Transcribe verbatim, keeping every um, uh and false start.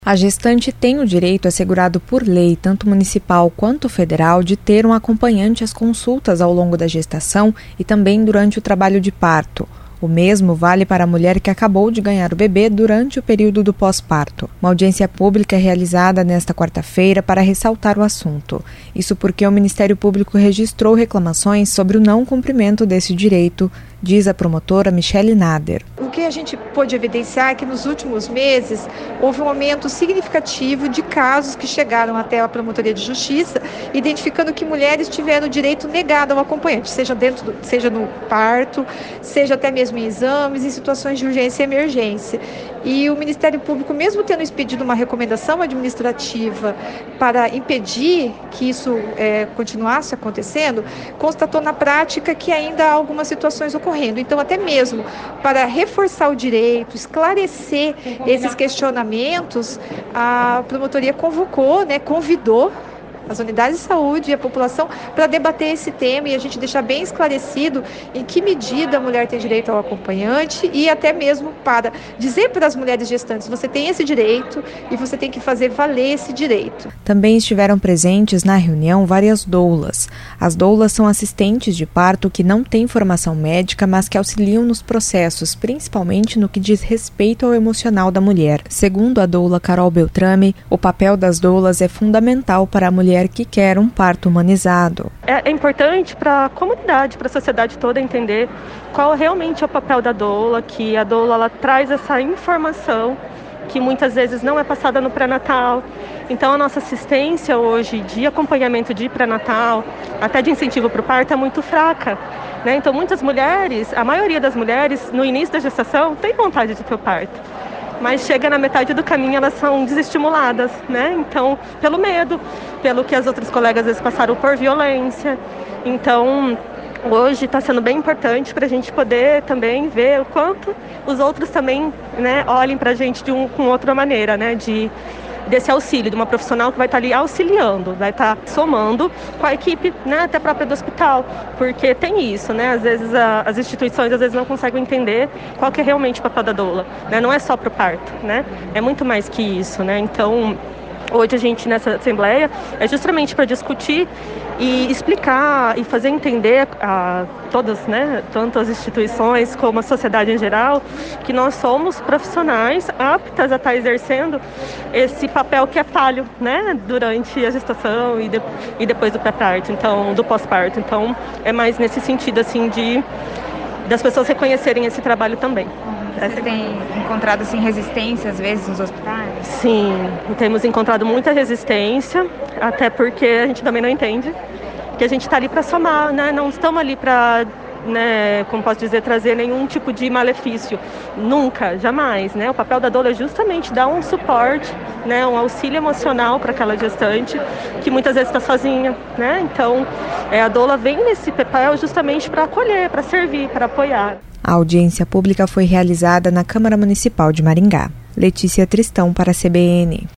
A gestante tem o direito assegurado por lei, tanto municipal quanto federal, de ter um acompanhante às consultas ao longo da gestação e também durante o trabalho de parto. O mesmo vale para a mulher que acabou de ganhar o bebê durante o período do pós-parto. Uma audiência pública é realizada nesta quarta-feira para ressaltar o assunto. Isso porque o Ministério Público registrou reclamações sobre o não cumprimento desse direito, diz a promotora Michele Nader. O que a gente pôde evidenciar é que nos últimos meses houve um aumento significativo de casos que chegaram até a Promotoria de Justiça, identificando que mulheres tiveram o direito negado ao acompanhante, seja, dentro do, seja no parto, seja até mesmo em exames, em situações de urgência e emergência. E o Ministério Público, mesmo tendo expedido uma recomendação administrativa para impedir que isso é, continuasse acontecendo, constatou na prática que ainda há algumas situações ocorrendo. Então, até mesmo para reforçar o direito, esclarecer esses questionamentos, a promotoria convocou, né, convidou as unidades de saúde e a população para debater esse tema e a gente deixar bem esclarecido em que medida a mulher tem direito ao acompanhante e até mesmo para dizer para as mulheres gestantes, você tem esse direito e você tem que fazer valer esse direito. Também estiveram presentes na reunião várias doulas. As doulas são assistentes de parto que não têm formação médica, mas que auxiliam nos processos, principalmente no que diz respeito ao emocional da mulher. Segundo a doula Carol Beltrame, o papel das doulas é fundamental para a mulher que quer um parto humanizado. É, é importante para a comunidade, para a sociedade toda entender qual realmente é o papel da doula, que a doula ela traz essa informação que muitas vezes não é passada no pré-natal. Então a nossa assistência hoje de acompanhamento de pré-natal, até de incentivo para o parto, é muito fraca, né? Então muitas mulheres, a maioria das mulheres no início da gestação tem vontade de ter o parto, mas chega na metade do caminho elas são desestimuladas, né? Então, pelo medo, pelo que as outras colegas às vezes passaram por violência. Então, hoje está sendo bem importante para a gente poder também ver o quanto os outros também, né, olhem para a gente de um, com outra maneira, né? De desse auxílio, de uma profissional que vai estar ali auxiliando, vai estar somando com a equipe, né, até própria do hospital, porque tem isso, né, às vezes a, as instituições às vezes não conseguem entender qual que é realmente o papel da doula, né, não é só para o parto, né, é muito mais que isso, né, então hoje a gente nessa assembleia é justamente para discutir e explicar e fazer entender a todas, né, tanto as instituições como a sociedade em geral, que nós somos profissionais aptas a estar exercendo esse papel que é falho, né, durante a gestação e, de, e depois do pré-parto, então, do pós-parto. Então, é mais nesse sentido, assim, de das pessoas reconhecerem esse trabalho também. Você tem encontrado assim, resistência às vezes nos hospitais? Sim, temos encontrado muita resistência, até porque a gente também não entende que a gente está ali para somar, né? Não estamos ali para, né, como posso dizer, trazer nenhum tipo de malefício, nunca, jamais, né? O papel da doula é justamente dar um suporte, né, um auxílio emocional para aquela gestante que muitas vezes está sozinha, né? Então, é, a doula vem nesse papel justamente para acolher, para servir, para apoiar. A audiência pública foi realizada na Câmara Municipal de Maringá. Letícia Tristão para a C B N.